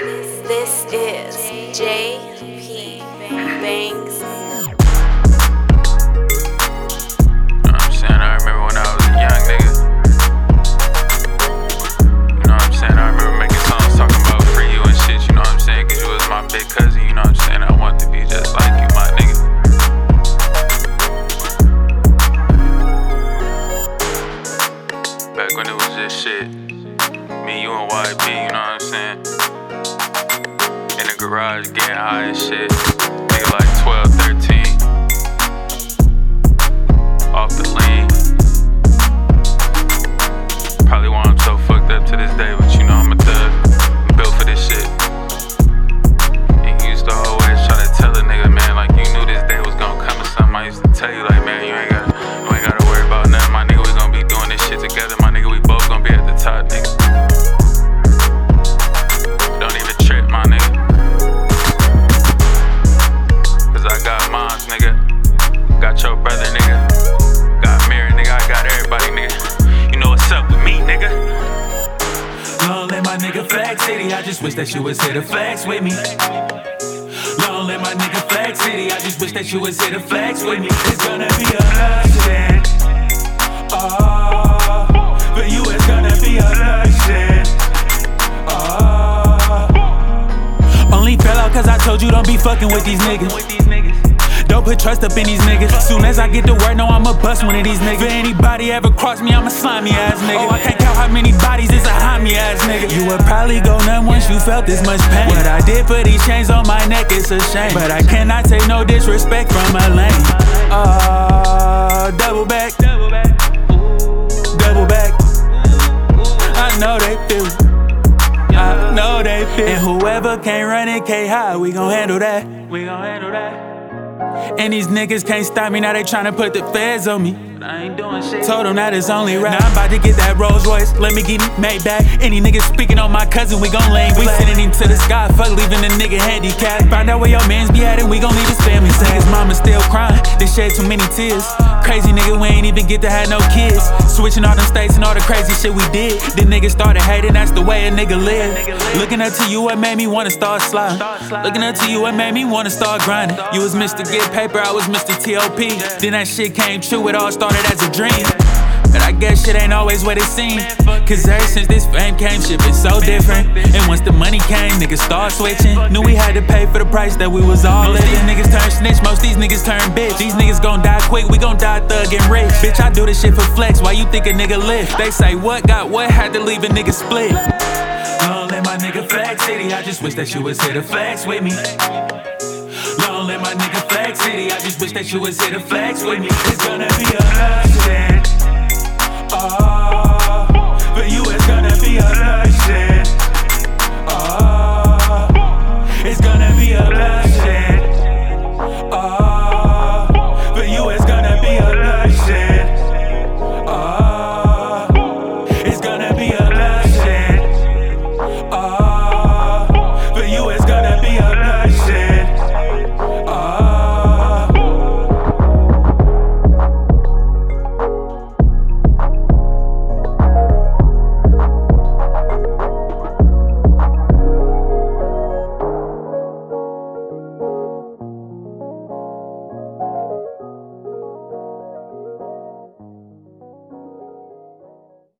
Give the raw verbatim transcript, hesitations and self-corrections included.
This is J P Banks. Big cousin, you know what I'm saying? I want to be just like you, my nigga. Back when it was just shit, me, you, and Y B, you know what I'm saying? In the garage getting high as shit. Nigga like twelve, thirteen. Off the lean. Probably why I'm so fucked up to this day, but you know I'm a thug. I'm built for this shit. To always try to tell a nigga, man, like you knew this day was gonna come or something. I used to tell you, like, man, you ain't gotta, you ain't gotta worry about nothing, my nigga. We gonna be doing this shit together, my nigga. We both gonna be at the top, nigga. Don't even trip, my nigga. Cause I got moms, nigga. Got your brother, nigga. Got Mary, nigga. I got everybody, nigga. You know what's up with me, nigga. Long live my nigga Flag City. I just wish that you was here to flex with me. Long live my nigga Flag City. I just wish that you was here to flex with me. It's gonna be a bloodshed. Oh, for you it's gonna be a bloodshed. Oh, only fell out cause I told you don't be fucking with these niggas. Don't put trust up in these niggas. Soon as I get to work, know I'ma bust one of these niggas. For anybody ever cross me, I'm a slimy ass nigga. Oh, I can't count how many bodies is a homie ass nigga. You would probably go numb once you felt this much pain. What I did for these chains on my neck, it's a shame. But I cannot take no disrespect from my lane. Oh, double back, double back, double back. I know they feel it. I know they feel it. And whoever can't run it, can't hide. We gon' handle that. We gon' handle that. And these niggas can't stop me, now they tryna put the feds on me. But I ain't doing shit. Told them that it's only right. Now I'm about to get that Rolls Royce, let me get me made back. Any niggas speaking on my cousin, we gon' lay him. We sending him to the sky, fuck leaving the nigga handicapped. Find out where your mans be at and we gon' leave his family sad. His mama still crying, they shed too many tears. Crazy nigga, we ain't even get to have no kids. Switching all them states and all the crazy shit we did. The niggas started hating, that's the way a nigga live. Looking up to you, what made me wanna start sliding. Looking up to you, what made me wanna start grinding. You was Mister Get Paper, I was Mister T O P. Then that shit came true, it all started as a dream. But I guess shit ain't always what it seemed. Cause ever since this fame came, shit been so different. And once the money came, niggas start switching. Knew we had to pay for the price that we was all living. Most these niggas turn snitch, most these niggas turn bitch. These niggas gon' die quick, we gon' die thug and rich. Bitch, I do this shit for flex, why you think a nigga live? They say what got what, had to leave a nigga split. Long live my nigga Flag City, I just wish that you was here to flex with me. Long live my nigga Flag City, I just wish that you was here to flex with me. It's gonna be a bloodshed.